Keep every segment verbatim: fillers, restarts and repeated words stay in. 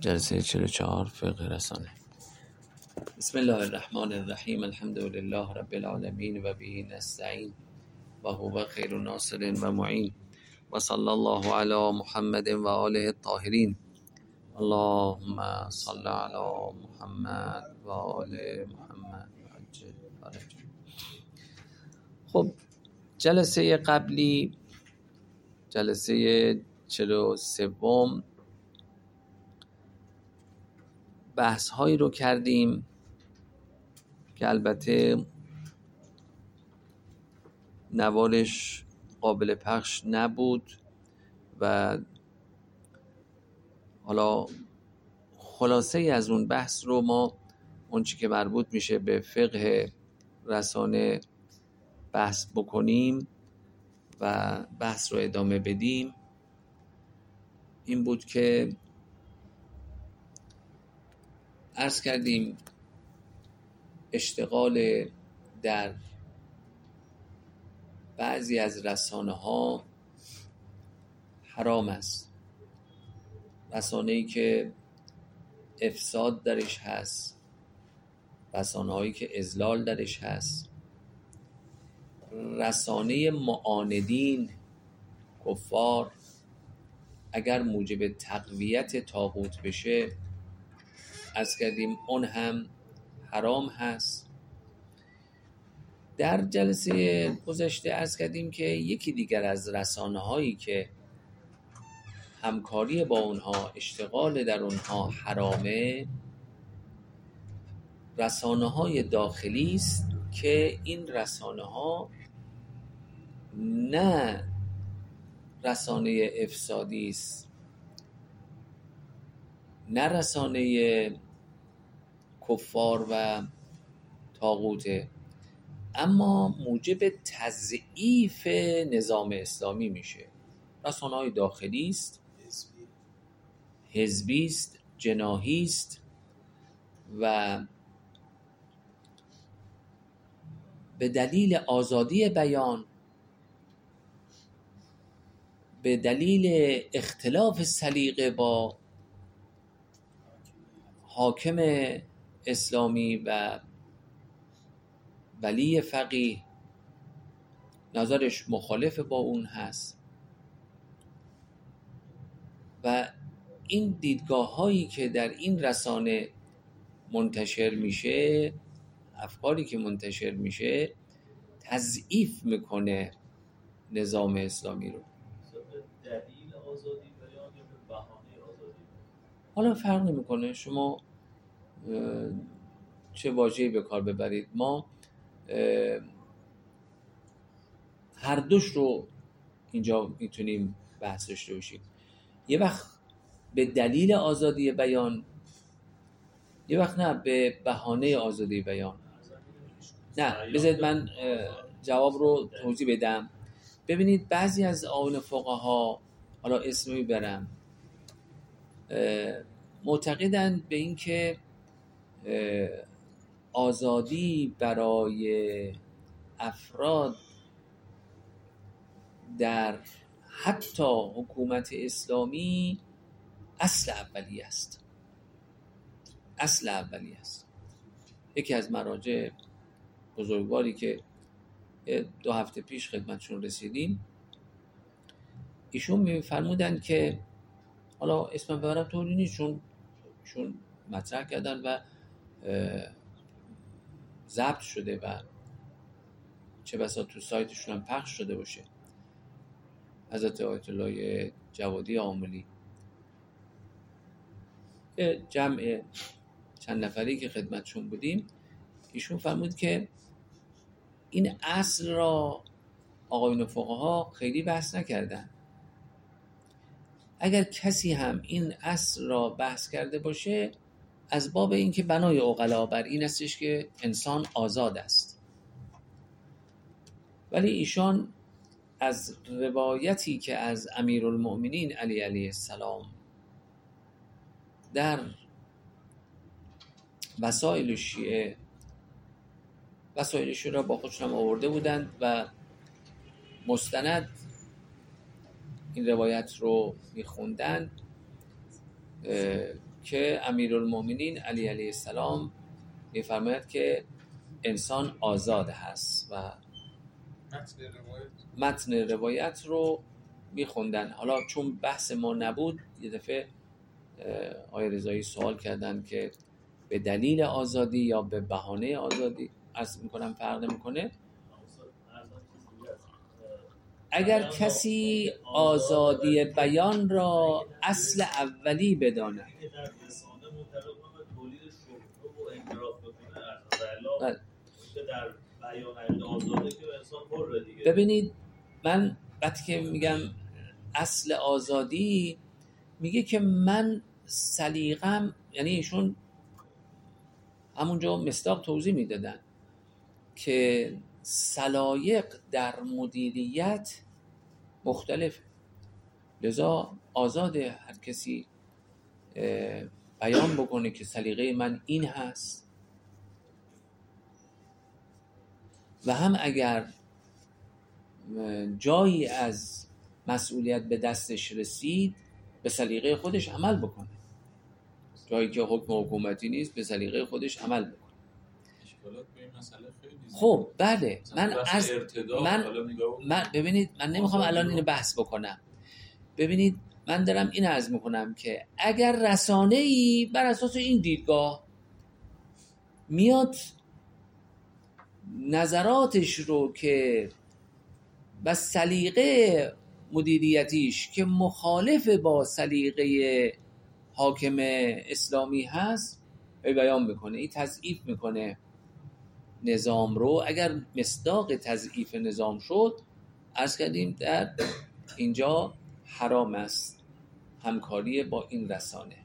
جلسه چهل و چهار فقه رسانه. بسم الله الرحمن الرحیم. الحمد لله رب العالمین و به نستعین و هو خیر ناصر و معین و صلی الله علی محمد و آله الطاهرین. اللهم صل علی محمد و آل محمد عجل فرج. خب جلسه قبلی، جلسه چهل و سوم، بحث هایی رو کردیم که البته نوارش قابل پخش نبود و حالا خلاصه از اون بحث رو ما اون چی که مربوط میشه به فقه رسانه بحث بکنیم و بحث رو ادامه بدیم. این بود که عرض کردیم اشتغال در بعضی از رسانه ها حرام است. رسانه‌ای که افساد درش هست، رسانه‌هایی که اضلال درش هست، رسانه معاندین کفار اگر موجب تقویت طاغوت بشه، عرض کردیم اون هم حرام هست. در جلسه گذشته عرض کردیم که یکی دیگر از رسانه هایی که همکاری با اونها، اشتغال در اونها حرامه، رسانه های داخلی است که این رسانه ها نه رسانه افسادی است، نه رسانه کفار و طاغوته، اما موجب تضعیف نظام اسلامی میشه. رسانه های داخلی است، حزبی است، جناحی است و به دلیل آزادی بیان، به دلیل اختلاف سلیقه با حاکم اسلامی و ولی فقیه، نظرش مخالف با اون هست و این دیدگاه هایی که در این رسانه منتشر میشه، افکاری که منتشر میشه، تضعیف میکنه نظام اسلامی رو. دلیل آزادی بیان یا به بهانه آزادی بیان؟ حالا فرق نمیکنه شما چه واژه‌ای به کار ببرید، ما هر دوش رو اینجا میتونیم بحث داشته باشیم. یه وقت به دلیل آزادی بیان، یه وقت نه به بهانه آزادی بیان. نه بذارید من جواب رو توضیح بدم. ببینید بعضی از آئین فقها، حالا اسم میبرم، معتقدند به این که آزادی برای افراد در حتی حکومت اسلامی اصل اولی است. اصل اولی است. یکی از مراجع بزرگواری که دو هفته پیش خدمتشون رسیدیم، ایشون میفرمودن که حالا اسم ببرم طوری نیست، چون چون مطرح کردن و ضبط شده و چه بسا تو سایتشون هم پخش شده باشه، حضرت آیت الله جوادی عاملی، جمع چند نفری که خدمتشون بودیم، ایشون فرمود که این اصل را آقایون فقها خیلی بحث نکردن. اگر کسی هم این اصل را بحث کرده باشه، از باب این که بنای عقلا بر این استش که انسان آزاد است. ولی ایشان از روایتی که از امیرالمؤمنین علی علیه السلام در وسائل شیعه، وسائل شیعه را با خودشون آورده بودند و مستند این روایت رو میخوندند که امیرالمومنین علی علیه السلام میفرماید که انسان آزاد هست و متن روایت متن روایت رو میخوندن. حالا چون بحث ما نبود یه دفعه آقای رضایی سوال کردن که به دلیل آزادی یا به بهانه آزادی، عرض میکنم فرق نمیکنه. اگر کسی آزادی بیان را اصل اولی بداند، ببینید من وقتی که میگم اصل آزادی، میگه که من سلیقم، یعنی ایشون همونجا مصداق توضیح میدادن که سلایق در مدیریت مختلف، لذا آزاده هر کسی بیان بکنه که سلیقه من این هست و هم اگر جایی از مسئولیت به دستش رسید به سلیقه خودش عمل بکنه، جایی که حکم حکومتی نیست به سلیقه خودش عمل بکنه. اشکالات به این مسئله خیلی زیاد. خب بله من از من, من من ببینید من نمیخوام الان اینو بحث بکنم. ببینید من دارم این عرض میکنم که اگر رسانه‌ای بر اساس این دیدگاه میاد نظراتش رو که و سلیقه مدیریتیش که مخالف با سلیقه حاکم اسلامی هست بیان میکنه، این تضعیف میکنه نظام رو. اگر مصداق تضعیف نظام شد، عرض کردیم در اینجا حرام است همکاری با این رسانه.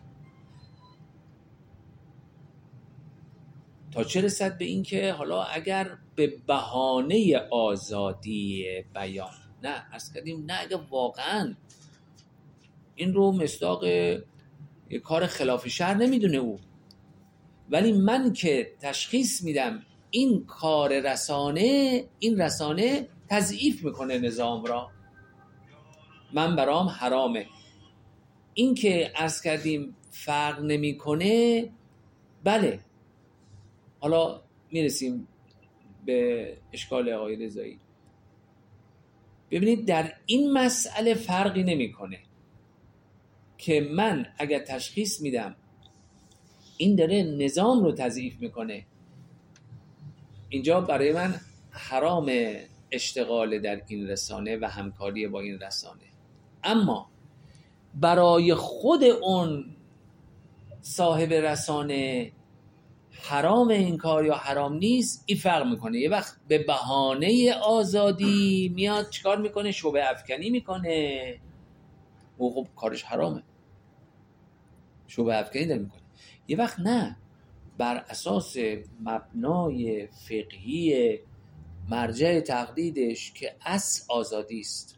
تا چه رسد به این که حالا اگر به بهانه آزادی بیان، نه عرض کردیم نه، اگر واقعا این رو مصداق یک کار خلاف شرع نمیدونه او، ولی من که تشخیص میدم این کار رسانه، این رسانه تضعیف میکنه نظام را، من برام حرامه. این که عرض کردیم فرق نمیکنه، بله حالا میرسیم به اشکال آقای رضایی. ببینید در این مسئله فرقی نمیکنه که من اگر تشخیص میدم این داره نظام رو تضعیف میکنه، اینجا برای من حرام اشتغال در این رسانه و همکاری با این رسانه. اما برای خود اون صاحب رسانه حرام این کار یا حرام نیست، این فرق میکنه. یه وقت به بهانه آزادی میاد چیکار میکنه؟ شبه افکنی میکنه، او خب کارش حرامه، شبه افکنی داره میکنه. یه وقت نه، بر اساس مبنای فقهی مرجع تقلیدش که اصل آزادی است،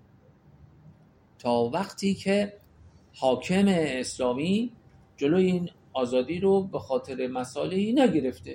تا وقتی که حاکم اسلامی جلوی این آزادی رو به خاطر مصالحی نگرفته،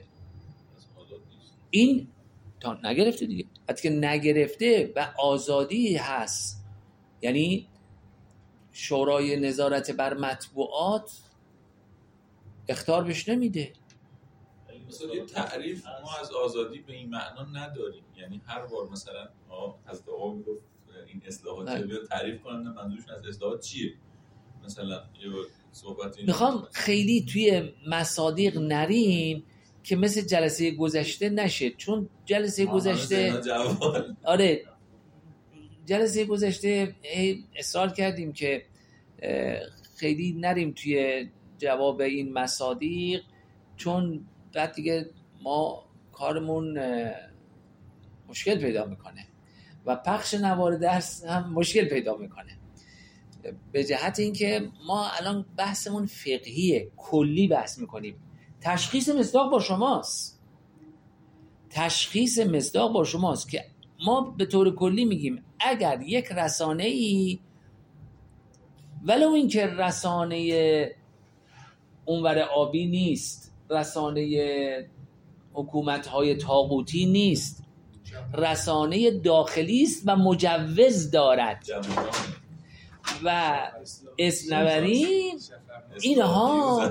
این تا نگرفته دیگه، حتی که نگرفته و آزادی هست، یعنی شورای نظارت بر مطبوعات اخطار بهش نمیده. مثلا یه تعریف ما از آزادی به این معنا نداریم، یعنی هر بار مثلا از آقا میگفت این اصلاحات رو بیاد تعریف کنن، منظورش از اصلاحات چیه؟ مثلا یه صحبت این میخوام خیلی توی مصادیق نریم که مثل جلسه گذشته نشه، چون جلسه گذشته آره جلسه گذشته اصرار کردیم که خیلی نریم توی جواب این مصادیق، چون بعد دیگه ما کارمون مشکل پیدا میکنه و پخش نوار درس هم مشکل پیدا میکنه، به جهت اینکه ما الان بحثمون فقهیه، کلی بحث میکنیم. تشخیص مصداق با شماست، تشخیص مصداق با شماست که ما به طور کلی میگیم اگر یک رسانه‌ای ولو این که رسانه اونور آبی نیست، رسانه حکومت‌های طاغوتی نیست، رسانه داخلی است و مجوز دارد، و اسم نبریم، اینها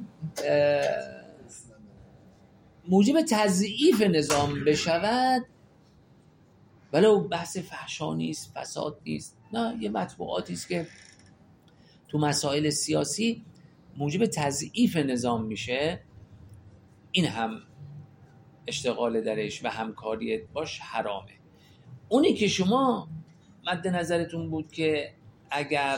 موجب تضعیف نظام بشود. ولو بحث فحشا نیست، فساد نیست، نه، یه مطبوعاتی است که تو مسائل سیاسی موجب تضعیف نظام میشه، این هم اشتغال درش و همکاری باش حرامه. اونی که شما مد نظرتون بود که اگر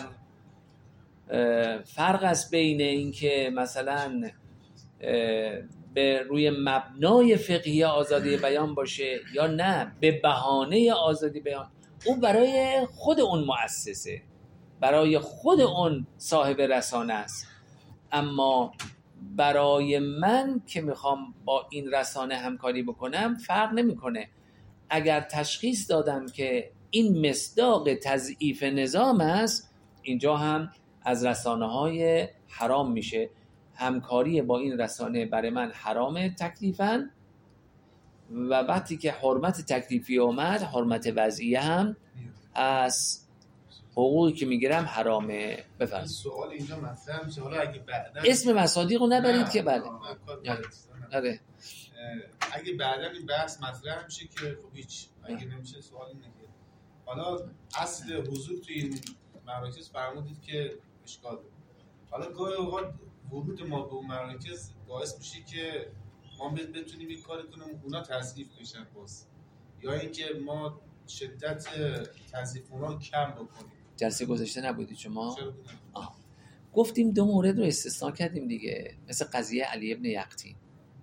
فرق است بین این که مثلا به روی مبنای فقهی آزادی بیان باشه یا نه به بهانه آزادی بیان، اون برای خود اون مؤسسه، برای خود اون صاحب رسانه است. اما برای من که میخوام با این رسانه همکاری بکنم فرق نمیکنه. اگر تشخیص دادم که این مصداق تضعیف نظام است، اینجا هم از رسانه های حرام میشه. همکاری با این رسانه برای من حرامه تکلیفاً، و وقتی که حرمت تکلیفی اومد، حرمت وضعیه هم از حقوقی که میگیرم حرامه. بفرمایید. سوال اینجا مطرح میشه، حالا اگه بعداً اسم مصادیق رو نبرید که بله. آره. اگه بعداً این بحث مطرح میشه که خب هیچ، اگه نمیشه سوال اینه که حالا اصل حضور توی این مراکز فرمودید که اشکال داره. حالا گاهی اوقات ورود ما به اون مراکز باعث میشه که ما بتونیم این کار کنیم اونا تضعیف بشن باز، یا اینکه ما شدت تضعیف اونا رو کم بکنیم. جلسه گذشته نبودید شما؟ آه. گفتیم دو مورد رو استثناء کردیم دیگه، مثل قضیه علی ابن یقطین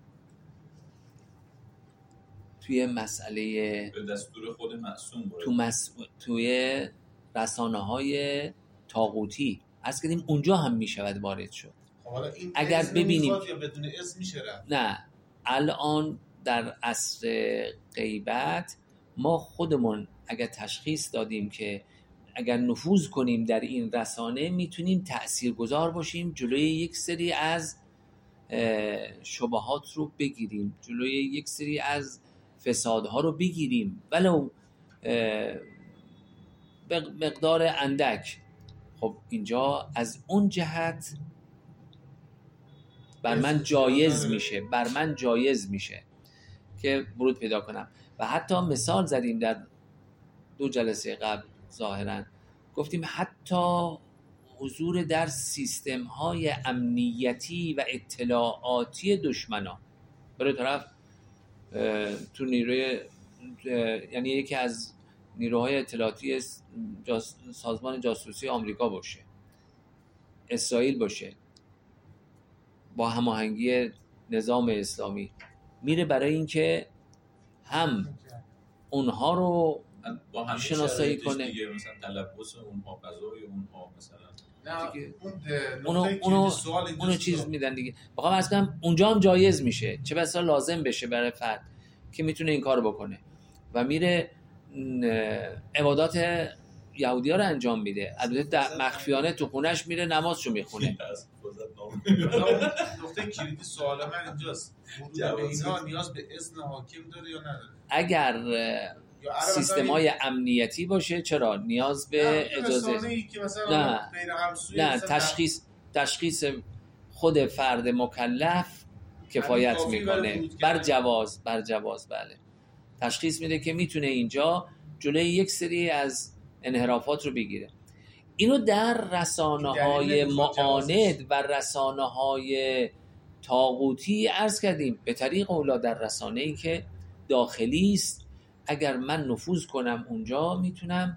توی مسئله به دستور خود معصوم تو مس... توی رسانه‌های طاغوتی از کردیم اونجا هم میشود وارد شد. این اگر ببینیم یا بدون اسم میشه رفت؟ نه، الان در عصر غیبت ما خودمون اگر تشخیص دادیم که اگر نفوذ کنیم در این رسانه میتونیم تأثیرگذار باشیم، جلوی یک سری از شبهات رو بگیریم، جلوی یک سری از فسادها رو بگیریم ولو مقدار اندک. خب اینجا از اون جهت بر من جایز میشه، بر من جایز میشه که ورود پیدا کنم. و حتی مثال زدیم در دو جلسه قبل، ظاهرا گفتیم حتی حضور در سیستم های امنیتی و اطلاعاتی دشمنان. برای طرف تو نیروی، یعنی یکی از نیروهای اطلاعاتی جاس... سازمان جاسوسی آمریکا باشه، اسرائیل باشه، با هماهنگی نظام اسلامی میره برای اینکه هم اونها رو شناسایی کنه، دیگه مثلا تلبس اونها، غذای اونها مثلا دیگه اونو اونو اونو چیز میدن دیگه. واقعا اصلا اونجا هم جایز میشه، چه بسا لازم بشه برای فرد که میتونه این کارو بکنه و میره عبادات یهودی‌ها رو انجام میده. البته مخفیانه تو خونش میره نمازشو میخونه. نقطه کلیدی سوال من اینجاست، ورود به اینا نیاز به اذن حاکم داره یا نداره؟ اگر سیستم‌های امنیتی باشه چرا نیاز به اجازه؟ نه نه تشخیص تشخیص خود فرد مکلف کفایت میکنه بر جواز، بر جواز بله. تشخیص میده که میتونه اینجا جلوی یک سری از انحرافات رو بگیره. اینو در رسانه‌های معاند و رسانه‌های طاغوتی عرض کردیم به طریق اولا در رسانه‌ای که داخلی است. اگر من نفوذ کنم اونجا میتونم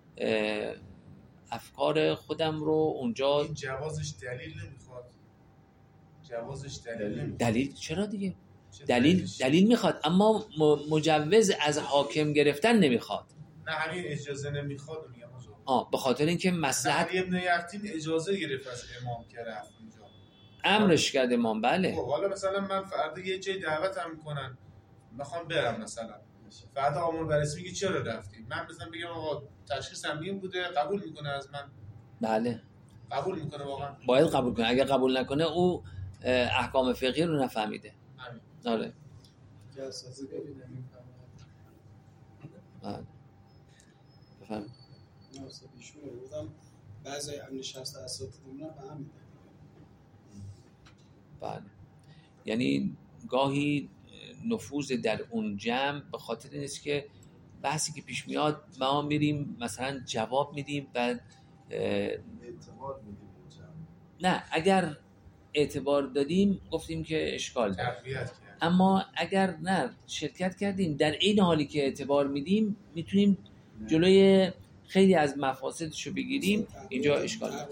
افکار خودم رو اونجا. این جوازش دلیل نمیخواد؟ جوازش دلیل نمیخواد؟ دلیل چرا دیگه؟ دلیل دلیل میخواد، اما مجوز از حاکم گرفتن نمیخواد. نه همین اجازه نمیخواد میگم. آه به خاطر اینکه مصلحت علی ابن یقطین اجازه گرفت از امام که رفت اونجا، امرش کرد امام. بله خب حالا مثلا من فردا یه جای دعوتم میکنن میخوام برم، مثلا فردا آمور بررسی میگه چرا رفتی، من مثلا بگم آقا تشخیصم این بوده، قبول میکنه از من؟ بله قبول میکنه واقعا؟ باید قبول کنه. اگر قبول نکنه او احکام فقهی رو نفهمیده. همین آره جاسازی ببینم بله بفهم. نوستیشون رو بودم بعضی هم نشست اساتیدمون به همین. بله، یعنی گاهی نفوذ در اون جمع به خاطر این است که بحثی که پیش میاد ما میریم مثلا جواب میدیم و اعتماد میدیم نه، اگر اعتبار دادیم گفتیم که اشکال داره، تقویت کرد. اما اگر نه شرکت کردیم در این حالی که اعتبار میدیم میتونیم جلوی خیلی از مفاسدشو بگیریم، اینجا اشکال داره.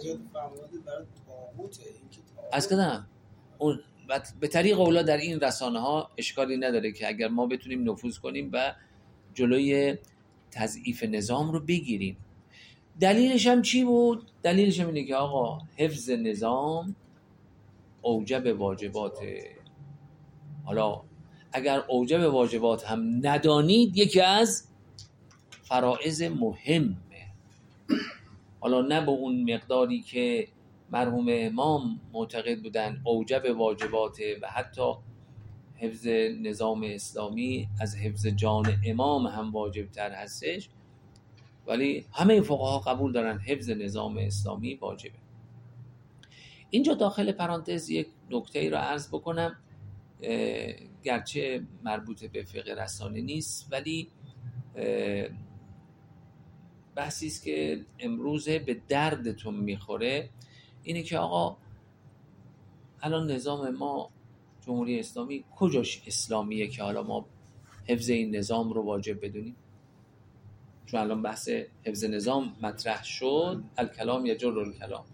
از کدام اون به طریق اولا در این رسانه ها اشکالی نداره که اگر ما بتونیم نفوذ کنیم و جلوی تضعیف نظام رو بگیریم. دلیلش هم چی بود؟ دلیلش هم اینه که آقا حفظ نظام اوجب واجباته. حالا اگر اوجب واجبات هم ندانید یکی از فرائض مهمه، حالا نه به اون مقداری که مرحوم امام معتقد بودن اوجب واجباته و حتی حفظ نظام اسلامی از حفظ جان امام هم واجب تر هستش، ولی همه فقها قبول دارن حفظ نظام اسلامی واجبه. اینجا داخل پرانتز یک نکته را عرض بکنم، گرچه مربوط به فقه رسانه نیست ولی بحثی است که امروز به دردتون میخوره، اینه که آقا الان نظام ما جمهوری اسلامی کجاش اسلامیه که حالا ما حفظ این نظام رو واجب بدونیم؟ چون الان بحث حفظ نظام مطرح شد، الکلام یجر الکلام.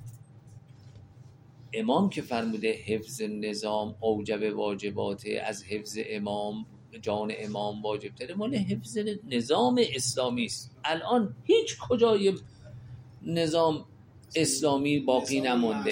امام که فرموده حفظ نظام اوجب واجباته، از حفظ امام جان امام واجب تره، مال حفظ نظام اسلامی است. الان هیچ کجای نظام اسلامی باقی نمونده.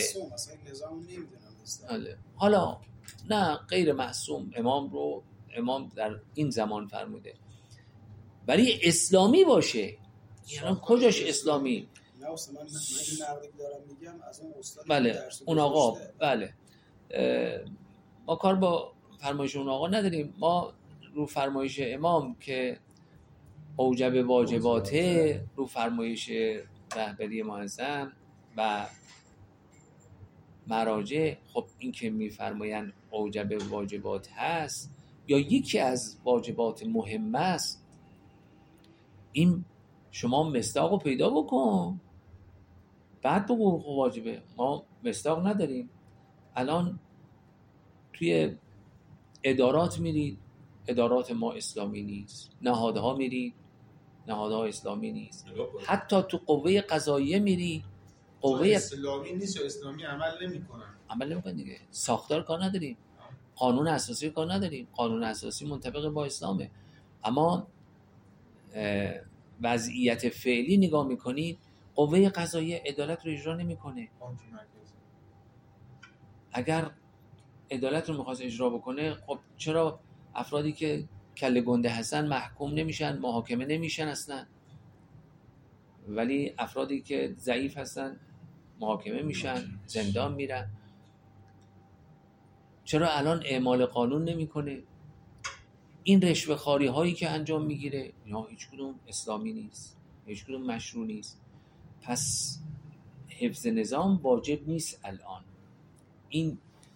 حالا نه غیر معصوم امام رو امام در این زمان فرموده، ولی اسلامی باشه. یعنی کجاش اسلامی؟ نه اصلا من نقدی دارم میگم از اون استاد بله اون آقا بله ما کار با فرمایش اون آقا نداریم، ما رو فرمایش امام که اوجب واجباته، رو فرمایش رهبری معظم و مراجع، خب این که میفرمایند اوجب واجبات هست یا یکی از واجبات مهم است، این شما مصداق رو پیدا بکن بعد بگو واجبه. ما مصداق نداریم. الان توی ادارات میرید، ادارات ما اسلامی نیست. نهادها میرید، نهادها اسلامی نیست. حتی تو قوه قضاییه میری، قوه اسلامی نیست و اسلامی عمل نمیکنن. عمل نمیکنن دیگه. ساختار کار نداریم، قانون اساسی کار نداریم. قانون اساسی منطبق با اسلامه، اما وضعیت فعلی نگاه میکنید قوه قضاییه عدالت رو اجرا نمیکنه. اگر عدالت رو میخواست اجرا بکنه، خب چرا افرادی که کله گنده هستن محکوم نمیشن، محاکمه نمیشن اصلا، ولی افرادی که ضعیف هستن محاکمه میشن، زندان میرن؟ چرا الان اعمال قانون نمیکنه؟ این رشوه خواری هایی که انجام میگیره اینا هیچ کدوم اسلامی نیست، هیچ کدوم مشروع نیست. پس حفظ نظام واجب نیست. الان این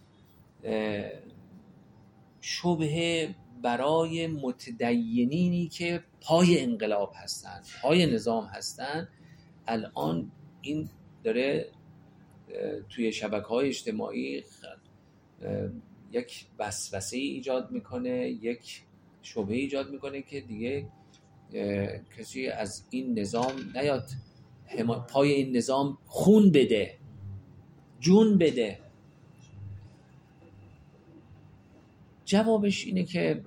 شبهه برای متدینینی که پای انقلاب هستن، پای نظام هستن، الان این داره توی شبکه‌های اجتماعی یک وسوسه ایجاد میکنه، یک شبهه ایجاد میکنه که دیگه کسی از این نظام نیاد پای این نظام خون بده، جون بده. جوابش اینه که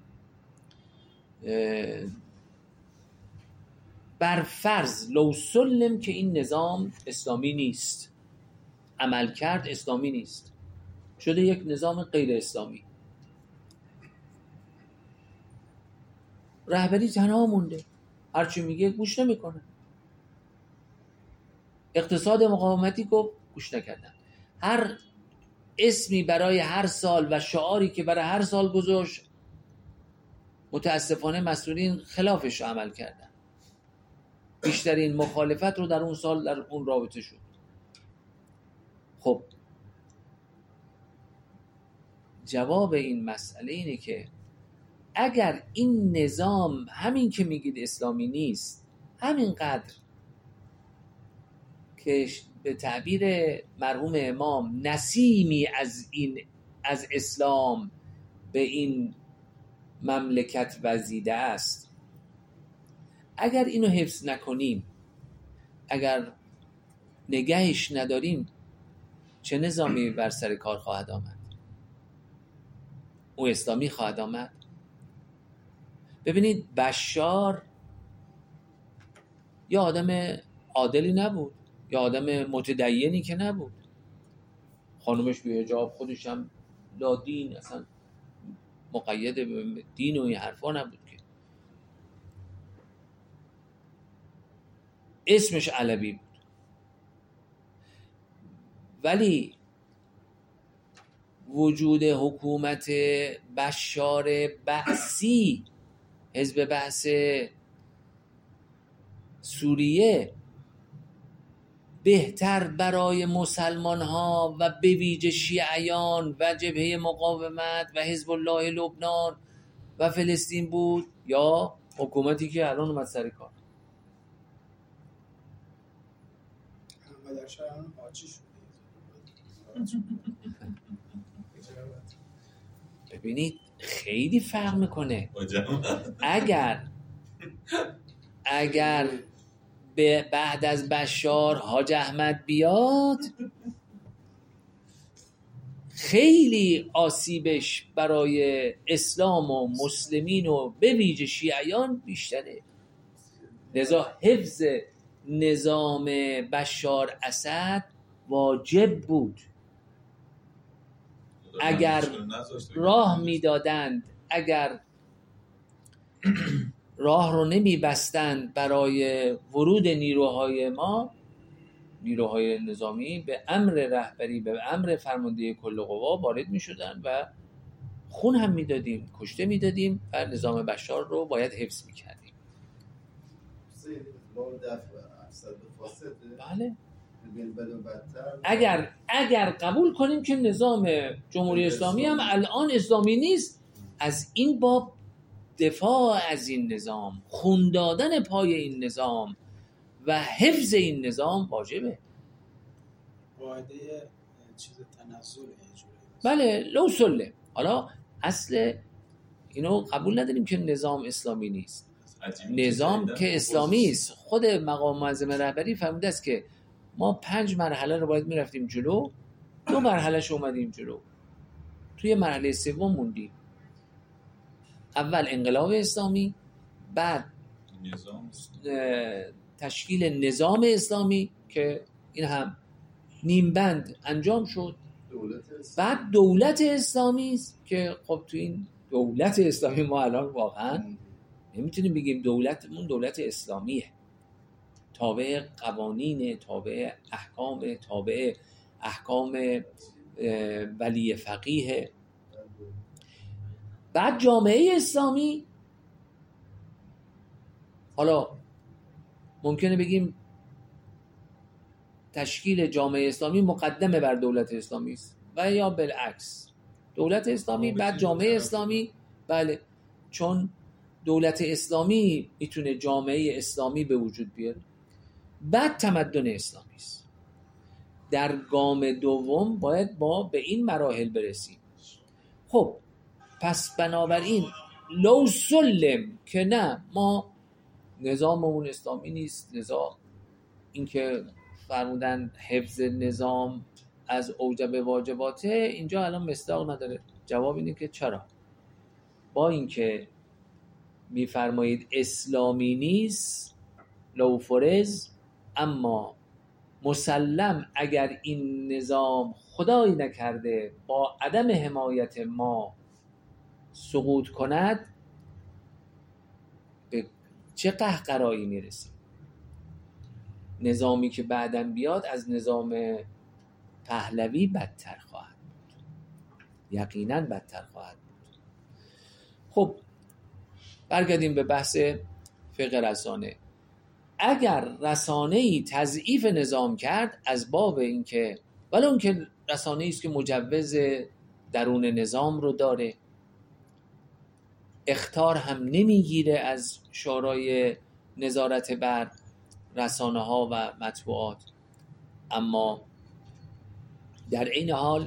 بر فرض لو سلم که این نظام اسلامی نیست، عمل کرد اسلامی نیست، شده یک نظام غیر اسلامی، رهبری تنها مونده، هرچی میگه گوش نمیکنه. اقتصاد مقاومتی گفت گوش نکردن. هر اسمی برای هر سال و شعاری که برای هر سال گذاشت، متاسفانه مسئولین خلافش عمل کردن. بیشترین مخالفت رو در اون سال در اون رابطه شد. خب جواب این مسئله اینه که اگر این نظام همین که میگید اسلامی نیست، همینقدر که به تعبیر مرحوم امام نسیمی از این از اسلام به این مملکت وزیده است، اگر اینو حفظ نکنیم، اگر نگهش نداریم، چه نظامی بر سر کار خواهد آمد؟ او اسلامی خواهد آمد؟ ببینید بشار یا آدم عادلی نبود، یا آدم متدینی که نبود، خانومش بی حجاب، خودش هم لا دین، اصلا مقید به دین و این حرفا نبود که. اسمش علوی بود، ولی وجود حکومت بشار بعثی، حزب بعث سوریه، بهتر برای مسلمان ها و به ویژه شیعیان و جبهه مقاومت و حزب الله لبنان و فلسطین بود یا حکومتی که الان اومد سر کار؟ احمد شایان حاجی شد. ببینید خیلی فرق میکنه. اگر اگر به بعد از بشار حاج احمد بیاد، خیلی آسیبش برای اسلام و مسلمین و به ویژه شیعیان بیشتره. لذا حفظ نظام بشار اسد واجب بود. اگر راه میدادند، اگر راه رو نمی بستند برای ورود نیروهای ما، نیروهای نظامی، به امر رهبری، به امر فرمانده کل قوا وارد می شدن و خون هم می دادیم، کشته می دادیم و نظام بشار رو باید حفظ می کردیم. بله. اگر اگر قبول کنیم که نظام جمهوری اسلامی هم الان اسلامی نیست، از این باب دفاع از این نظام، خون دادن پای این نظام و حفظ این نظام واجبه. قاعده چیز تنزل اینجوری. بله لو سله. حالا اصل اینو قبول نداریم که نظام اسلامی نیست. نظام که اسلامی است. خود مقام معظم رهبری فرموده است که ما پنج مرحله رو باید میرفتیم جلو، دو مرحلهش اومدیم جلو، توی مرحله سوم موندیم. اول انقلاب اسلامی، بعد نظام تشکیل نظام اسلامی که این هم نیم بند انجام شد، بعد دولت اسلامی است که خب تو این دولت اسلامی ما الان واقعا نمیتونیم بگیم دولتمون دولت اسلامیه، تابع قوانین، تابع احکام، تابع احکام ولی فقیه. بعد جامعه اسلامی، حالا ممکنه بگیم تشکیل جامعه اسلامی مقدمه بر دولت اسلامی است و یا بالعکس، دولت اسلامی بعد جامعه اسلامی. بله، چون دولت اسلامی میتونه جامعه اسلامی به وجود بیاره، بعد تمدن اسلامی است. در گام دوم باید با به این مراحل برسیم. خب پس بنابراین لو سلم که نه ما نظاممون اسلامی نیست، نظام این که فرمودن حفظ نظام از اوجب واجباته، اینجا الان مصداق نداره. جواب اینه که چرا؟ با اینکه میفرمایید اسلامی نیست لو فرض، اما مسلم اگر این نظام خدایی نکرده با عدم حمایت ما سقوط کند، به چه قهقرایی میرسیم؟ نظامی که بعداً بیاد از نظام پهلوی بدتر خواهد بود، یقیناً بدتر خواهد بود. خب برگردیم به بحث فقه رسانه. اگر رسانه‌ای تضعیف نظام کرد از باب اینکه ولی اون که رسانه‌ای است که مجوز درون نظام رو داره، اخطار هم نمیگیره از شورای نظارت بر رسانه ها و مطبوعات، اما در این حال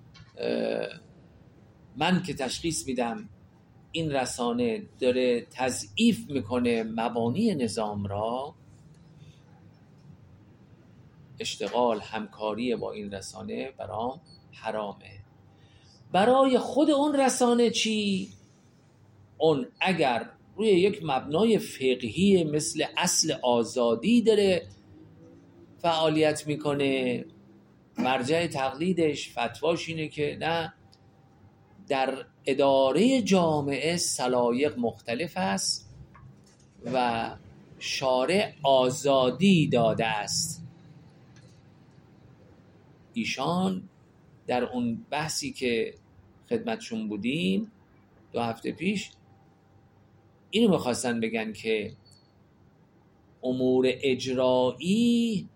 من که تشخیص میدم این رسانه داره تضعیف میکنه مبانی نظام را، اشتغال همکاری با این رسانه برام حرامه. برای خود اون رسانه چی؟ اون اگر روی یک مبنای فقهی مثل اصل آزادی داره فعالیت میکنه، مرجع تقلیدش فتواش اینه که نه، در اداره جامعه سلایق مختلف است و شارع آزادی داده است. ایشان در اون بحثی که خدمتشون بودیم دو هفته پیش اینو میخواستن بگن که امور اجرایی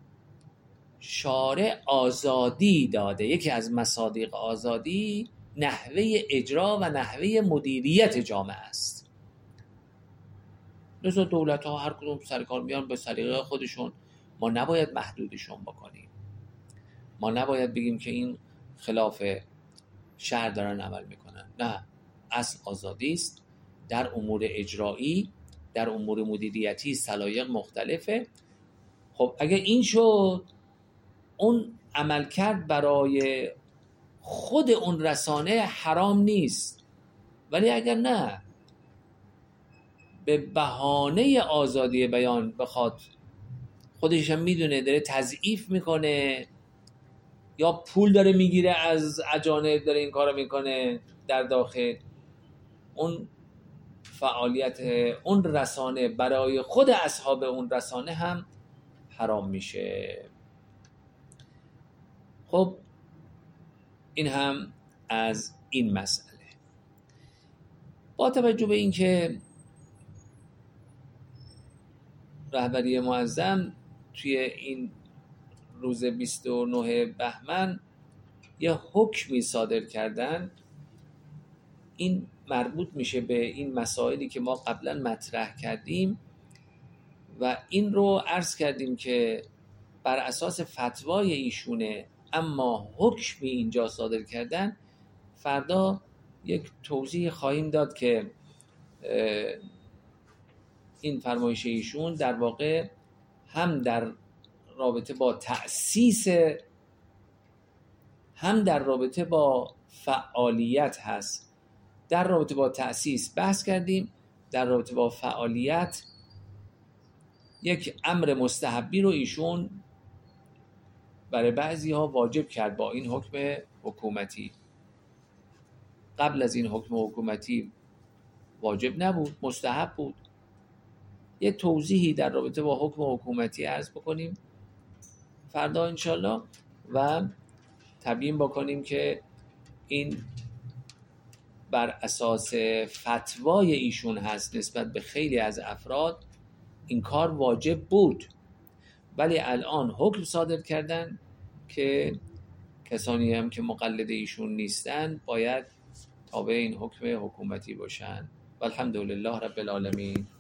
شارع آزادی داده، یکی از مصادیق آزادی نحوه اجرا و نحوه مدیریت جامعه است. لذا دولت ها هر کدوم سرکار میان به سلیقه خودشون، ما نباید محدودشون بکنیم، ما نباید بگیم که این خلاف شرع دارن عمل میکنن، نه، اصل آزادی است. در امور اجرایی، در امور مدیریتی سلایق مختلفه. خب اگه این شد، اون عملکرد برای خود اون رسانه حرام نیست، ولی اگر نه به بهانه آزادی بیان بخواد، خودش هم میدونه داره تضعیف میکنه یا پول داره میگیره از اجانب داره این کارو میکنه در داخل، اون فعالیت اون رسانه برای خود اصحاب اون رسانه هم حرام میشه. خب این هم از این مسئله. با توجه به اینکه رهبری معظم توی این روز بیست و نه بهمن یه حکمی صادر کردن، این مربوط میشه به این مسائلی که ما قبلا مطرح کردیم و این رو عرض کردیم که بر اساس فتوای ایشونه، اما حکمی اینجا صادر کردن. فردا یک توضیح خواهیم داد که این فرمایش ایشون در واقع هم در رابطه با تأسیس هم در رابطه با فعالیت هست. در رابطه با تأسیس بحث کردیم، در رابطه با فعالیت یک امر مستحبی رو ایشون برای بعضی ها واجب کرد با این حکم حکومتی. قبل از این حکم حکومتی واجب نبود، مستحب بود. یه توضیحی در رابطه با حکم حکومتی عرض بکنیم فردا انشالله و تبیین بکنیم که این بر اساس فتوای ایشون هست نسبت به خیلی از افراد این کار واجب بود، ولی الان حکم صادر کردن که کسانی هم که مقلد ایشون نیستن باید تابع این حکم حکومتی باشن. والحمدلله رب العالمین.